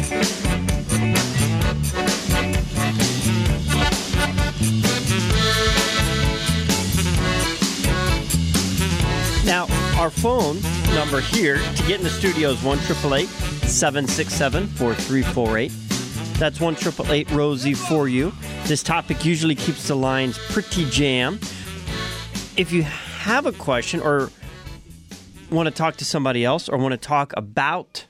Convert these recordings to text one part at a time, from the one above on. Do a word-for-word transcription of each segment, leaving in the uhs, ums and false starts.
Now, our phone number here to get in the studio is one eight eight eight, seven six seven, four three four eight. That's one eight eight eight, Rosie for you. This topic usually keeps the lines pretty jammed. If you have a question or want to talk to somebody else or want to talk about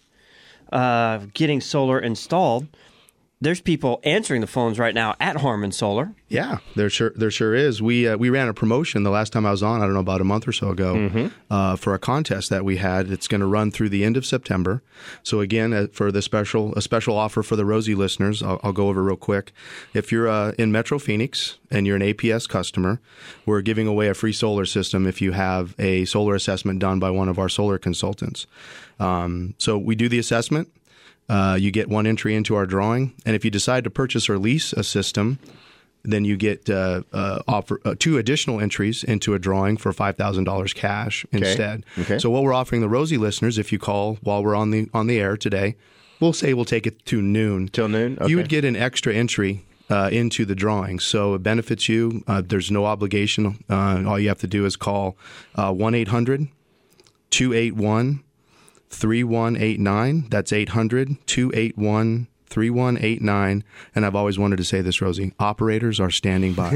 uh, getting solar installed, there's people answering the phones right now at Harman Solar. Yeah, there sure there sure is. We uh, we ran a promotion the last time I was on, I don't know, about a month or so ago, mm-hmm. uh, for a contest that we had. It's going to run through the end of September. So again, uh, for the special a special offer for the Rosie listeners, I'll, I'll go over real quick. If you're uh, in Metro Phoenix and you're an A P S customer, we're giving away a free solar system if you have a solar assessment done by one of our solar consultants. Um, so we do the assessment. Uh, you get one entry into our drawing, and if you decide to purchase or lease a system, then you get uh, uh, offer uh, two additional entries into a drawing for five thousand dollars cash instead. Okay. Okay. So what we're offering the Rosie listeners, if you call while we're on the on the air today, we'll say we'll take it to noon. Till noon? Okay. You would get an extra entry uh, into the drawing, so it benefits you. Uh, there's no obligation. Uh, all you have to do is call uh, one eight hundred, two eight one, three one eight nine. That's eight hundred, two eight one, three one eight nine. And I've always wanted to say this, Rosie. Operators are standing by.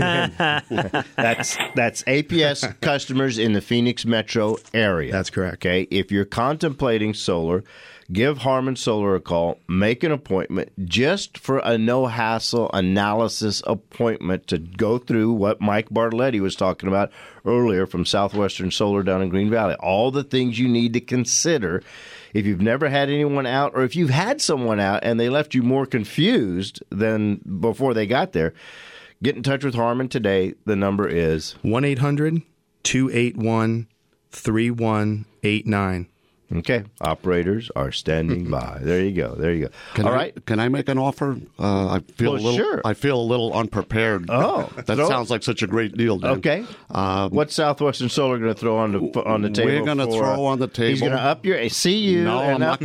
that's that's A P S customers in the Phoenix metro area. That's correct. Okay. If you're contemplating solar, give Harman Solar a call. Make an appointment just for a no-hassle analysis appointment to go through what Mike Bartoletti was talking about earlier from Southwestern Solar down in Green Valley. All the things you need to consider. If you've never had anyone out, or if you've had someone out and they left you more confused than before they got there, get in touch with Harman today. The number is one eight hundred, two eight one, three one eight nine. Okay. Operators are standing by. There you go. There you go. Can All I, right. Can I make an offer? Uh, I feel Well, a little. sure. I feel a little unprepared. Oh, that throw- sounds like such a great deal, Dan. Okay. Um, What's Southwestern Solar going to throw on the on the table? We're going to for, throw on the table. He's going to up your see you. No, and I'm up,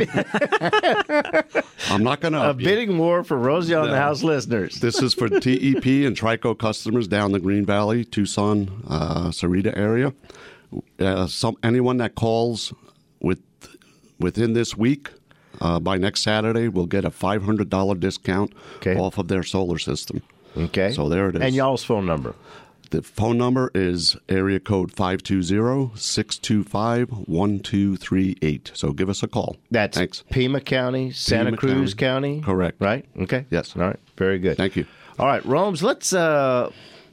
not. I'm not going to. a up you. bidding war for Rosie on No. the House listeners. This is for T E P and Trico customers down the Green Valley, Tucson, uh, Sarita area. Uh, some anyone that calls with within this week. Uh, by next Saturday, we'll get a five hundred dollars discount Okay. off of their solar system. Okay. So there it is. And y'all's phone number. The phone number is area code five two zero, six two five, one two three eight. So give us a call. That's Thanks. Pima County, Santa Pima Cruz County. County. Correct. Right? Okay. Yes. All right. Very good. Thank you. All right, Romes, let's uh,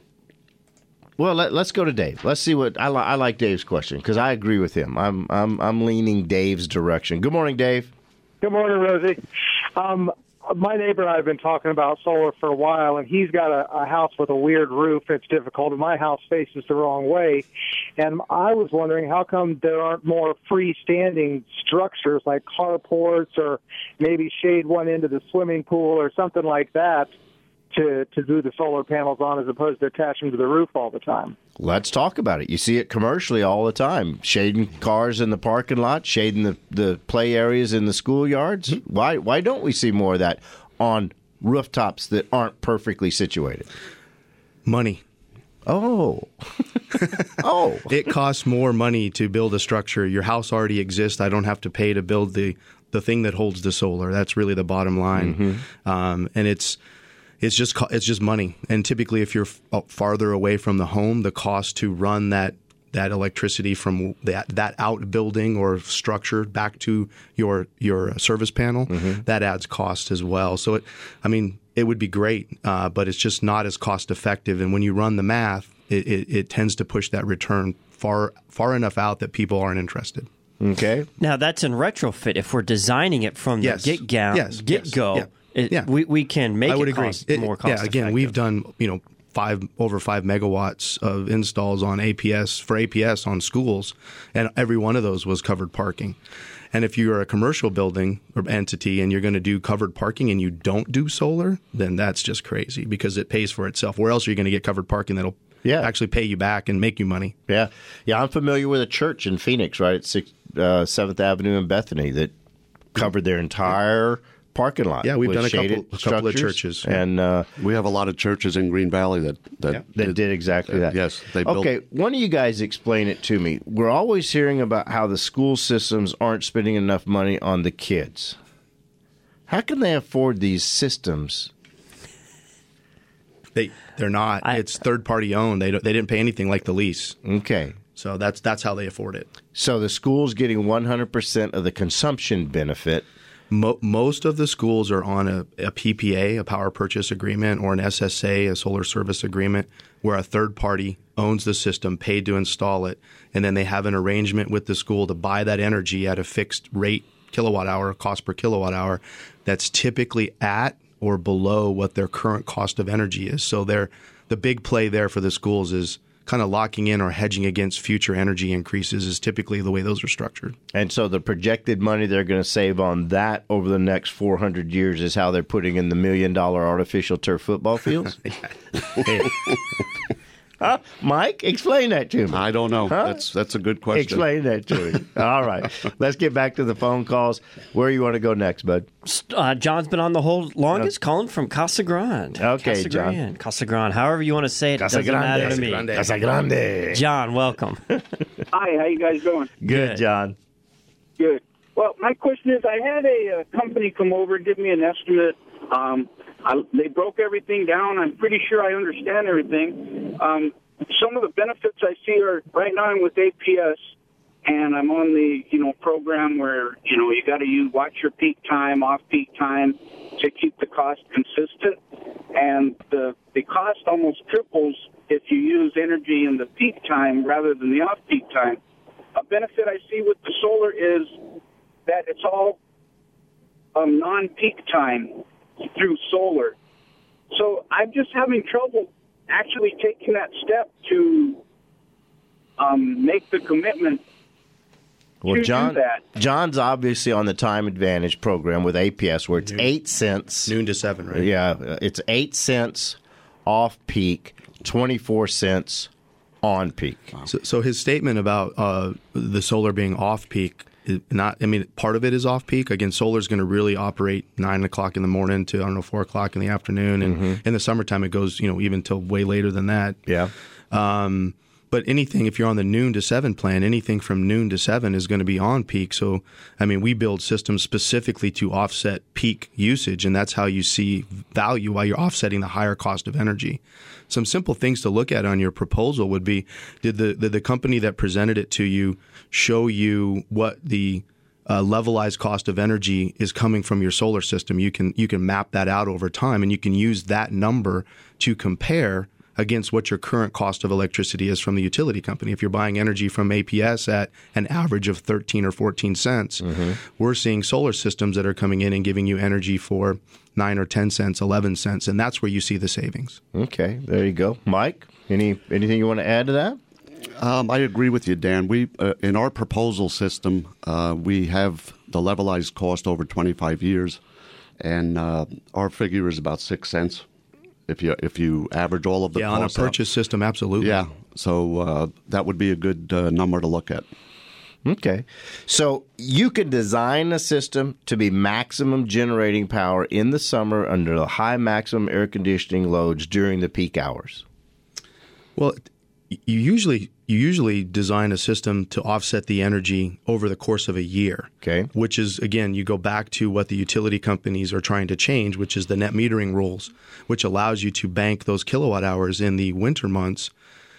well, let, let's go to Dave. Let's see what I, li- I like Dave's question because I agree with him. I'm I'm I'm leaning Dave's direction. Good morning, Dave. Good morning, Rosie. Um, my neighbor and I have been talking about solar for a while, and he's got a, a house with a weird roof. It's difficult, and my house faces the wrong way. And I was wondering how come there aren't more freestanding structures like carports or maybe shade one end of the swimming pool or something like that to, to do the solar panels on as opposed to attach them to the roof all the time. Let's talk about it. You see it commercially all the time. Shading cars in the parking lot, shading the, the play areas in the schoolyards. Mm-hmm. Why why don't we see more of that on rooftops that aren't perfectly situated? Money. Oh. oh. It costs more money to build a structure. Your house already exists. I don't have to pay to build the, the thing that holds the solar. That's really the bottom line. Mm-hmm. Um, and it's it's just it's just money. And typically, if you're f- farther away from the home, the cost to run that that electricity from that that outbuilding or structure back to your your service panel, mm-hmm. that adds cost as well. So it, I mean, it would be great, uh, but it's just not as cost effective. And when you run the math, it, it, it tends to push that return far far enough out that people aren't interested. Okay. Now that's in retrofit. If we're designing it from yes. the get go, yes. get go, yes. yeah. It, yeah. we we can make I would it agree. cost it, more cost. Yeah. Again, effective. we've done you know five over five megawatts of installs on A P S for A P S on schools, and every one of those was covered parking. And if you're a commercial building or entity and you're going to do covered parking and you don't do solar, then that's just crazy because it pays for itself. Where else are you going to get covered parking that'll yeah. actually pay you back and make you money? Yeah. Yeah, I'm familiar with a church in Phoenix, right at sixth, uh, seventh Avenue in Bethany that covered their entire parking lot. Yeah, we've with done a couple- shaded a couple of structures, churches. and uh, We have a lot of churches in Green Valley that that, Yeah. that did exactly that. Yes, they built. Okay, one of you guys explain it to me. We're always hearing about how the school systems aren't spending enough money on the kids. How can they afford these systems? They they're not. I- it's third party owned. They don't, they didn't pay anything like the lease. Okay. So that's that's how they afford it. So the school's getting one hundred percent of the consumption benefit. Mo- most of the schools are on a, a P P A, a power purchase agreement, or an S S A, a solar service agreement, where a third party owns the system, paid to install it, and then they have an arrangement with the school to buy that energy at a fixed rate, kilowatt hour, cost per kilowatt hour, that's typically at or below what their current cost of energy is. So they're, the big play there for the schools is kind of locking in or hedging against future energy increases is typically the way those are structured. And so the projected money they're going to save on that over the next four hundred years is how they're putting in the million dollar artificial turf football fields? Huh? Mike, explain that to me. I don't know. Huh? That's that's a good question. Explain that to me. All right. Let's get back to the phone calls. Where you want to go next, bud? Uh, John's been on the hold longest, calling from Casa Grande. Okay, Casa John. Grande. Casa Grande. However you want to say it, it Casa doesn't Grande. matter to me. Grande. Casa Grande. John, welcome. Hi, how you guys doing? Good, John. Good. Well, my question is, I had a, uh company come over and give me an estimate. Um, I, they broke everything down. I'm pretty sure I understand everything. Um, some of the benefits I see are right now I'm with A P S, and I'm on the you know program where you know you got to use watch your peak time, off peak time to keep the cost consistent, and the the cost almost triples if you use energy in the peak time rather than the off peak time. A benefit I see with the solar is that it's all um, non-peak time through solar. So I'm just having trouble actually taking that step to um, make the commitment Well, to John, do that. John's obviously on the Time Advantage program with A P S where it's eight cents. Noon to seven, right? Yeah, it's eight cents off peak, twenty-four cents on peak. So, so his statement about uh, the solar being off peak, is not. I mean, part of it is off peak. Again, solar is going to really operate nine o'clock in the morning to I don't know four o'clock in the afternoon, and Mm-hmm. in the summertime it goes you know even till way later than that. Yeah. Um, but anything, if you're on the noon to seven plan, anything from noon to seven is going to be on peak. So, I mean, we build systems specifically to offset peak usage, and that's how you see value while you're offsetting the higher cost of energy. Some simple things to look at on your proposal would be, did the, did the company that presented it to you show you what the uh, levelized cost of energy is coming from your solar system? You can, you can map that out over time, and you can use that number to compare against what your current cost of electricity is from the utility company. If you're buying energy from A P S at an average of thirteen or fourteen cents, mm-hmm. we're seeing solar systems that are coming in and giving you energy for nine or ten cents, eleven cents, and that's where you see the savings. Okay, there you go. Mike, any anything you want to add to that? Um, I agree with you, Dan. We uh, in our proposal system, uh, we have the levelized cost over twenty-five years, and uh, our figure is about six cents. If you if you average all of the Yeah, on a costs out. purchase system, absolutely. Yeah, so uh, that would be a good uh, number to look at. Okay. So you could design a system to be maximum generating power in the summer under the high maximum air conditioning loads during the peak hours. Well, you usually you usually design a system to offset the energy over the course of a year. Okay. Which is, again, you go back to what the utility companies are trying to change, which is the net metering rules, which allows you to bank those kilowatt hours in the winter months.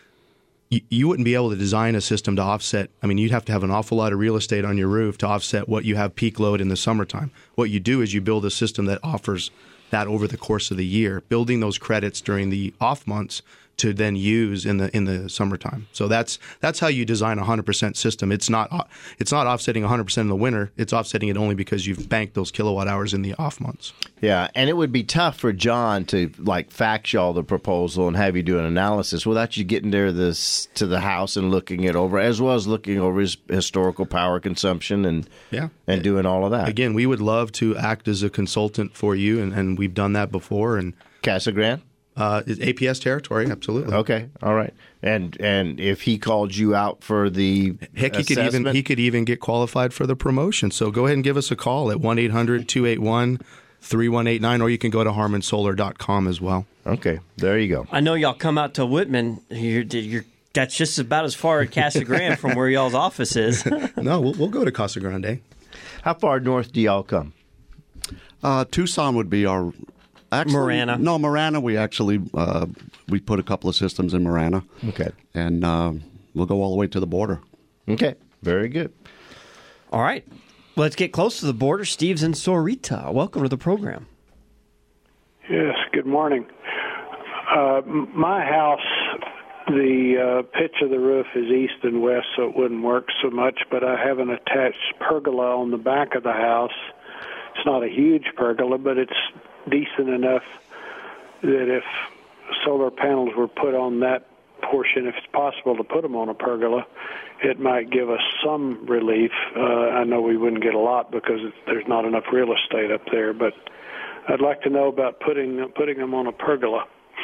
You, you wouldn't be able to design a system to offset. I mean, you'd have to have an awful lot of real estate on your roof to offset what you have peak load in the summertime. What you do is you build a system that offers that over the course of the year, building those credits during the off months to then use in the in the summertime. So that's that's how you design a one hundred percent system. It's not it's not offsetting one hundred percent in the winter. It's offsetting it only because you've banked those kilowatt hours in the off months. Yeah, and it would be tough for John to like fax y'all the proposal and have you do an analysis without you getting there this to the house and looking it over, as well as looking over his historical power consumption and Yeah. and doing all of that. Again, we would love to act as a consultant for you, and, and we've done that before. And Casa Grande? uh, it's A P S territory, absolutely. Okay, all right. And and if he called you out for the Heck, he could even assessment- he could even get qualified for the promotion. So go ahead and give us a call at one eight hundred two eight one three one eight nine, or you can go to harmon solar dot com as well. Okay, there you go. I know y'all come out to Whitman. You're, you're, that's just about as far as Casa Grande from where y'all's office is. No, we'll, we'll go to Casa Grande. How far north do y'all come? Uh, Tucson would be our... Actually, Marana. No, Marana, we actually uh, we put a couple of systems in Marana. Okay. And uh, we'll go all the way to the border. Okay, very good. All right. Let's get close to the border. Steve's in Sahuarita. Welcome to the program. Yes, good morning. Uh, m- my house, the uh, pitch of the roof is east and west, so it wouldn't work so much, but I have an attached pergola on the back of the house. It's not a huge pergola, but it's decent enough that if solar panels were put on that portion, if it's possible to put them on a pergola, it might give us some relief. Uh, I know we wouldn't get a lot because it, there's not enough real estate up there, but I'd like to know about putting putting them on a pergola.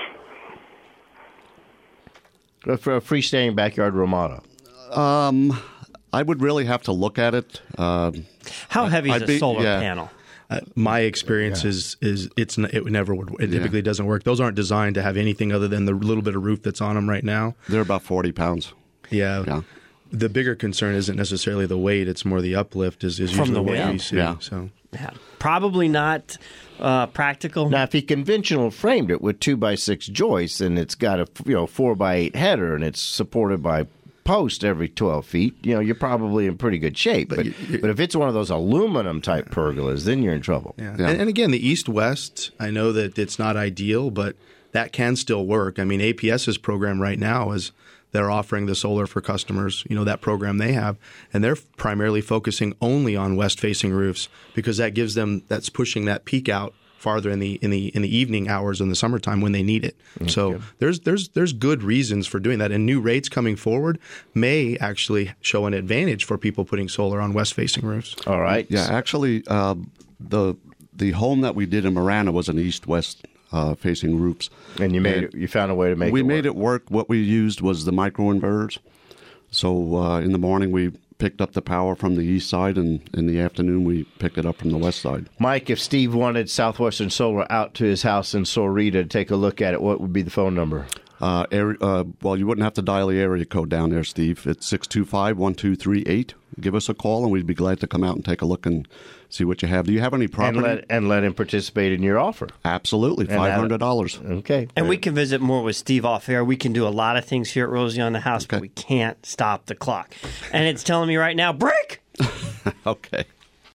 For a freestanding backyard Ramada. Um, I would really have to look at it. Uh, How heavy is I'd a be- solar yeah. panel? Uh, my experience is is it's n- it never would it Yeah. typically doesn't work. Those aren't designed to have anything other than the little bit of roof that's on them right now. they're about forty pounds. Yeah. Yeah. The bigger concern isn't necessarily the weight; it's more the uplift. Is, is From usually the what wind. we see. Yeah. So Yeah. Probably not uh, practical. Now, if he conventional framed it with two by six joists and it's got a you know four by eight header and it's supported by post every twelve feet, you know you're probably in pretty good shape. But but, you- you- if it's one of those aluminum type pergolas, then you're in trouble. yeah. Yeah. And, and again, the east-west. I know that it's not ideal, but that can still work. I mean, APS's program right now is they're offering the solar for customers. You know that program they have, and they're primarily focusing only on west-facing roofs because that gives them that's pushing that peak out farther in the in the in the evening hours in the summertime when they need it. So there's there's there's good reasons for doing that, and new rates coming forward may actually show an advantage for people putting solar on west-facing roofs. All right. Yeah, actually, uh, the the home that we did in Marana was an east-west uh, facing roofs. And you made And it. You found a way to make we it. made work. it work. What we used was the microinverters. So uh, in the morning we picked up the power from the east side, and in the afternoon we picked it up from the west side. Mike, if Steve wanted Southwestern Solar out to his house in Sahuarita to take a look at it, what would be the phone number? Uh, area, uh, well, you wouldn't have to dial the area code down there, Steve. It's six two five, one two three eight. Give us a call, and we'd be glad to come out and take a look and see what you have. Do you have any property? And let and let him participate in your offer. Absolutely, And five hundred dollars. Okay. And we can visit more with Steve off air. We can do a lot of things here at Rosie on the House, but Okay. we can't stop the clock. And it's telling me right now, break! Okay.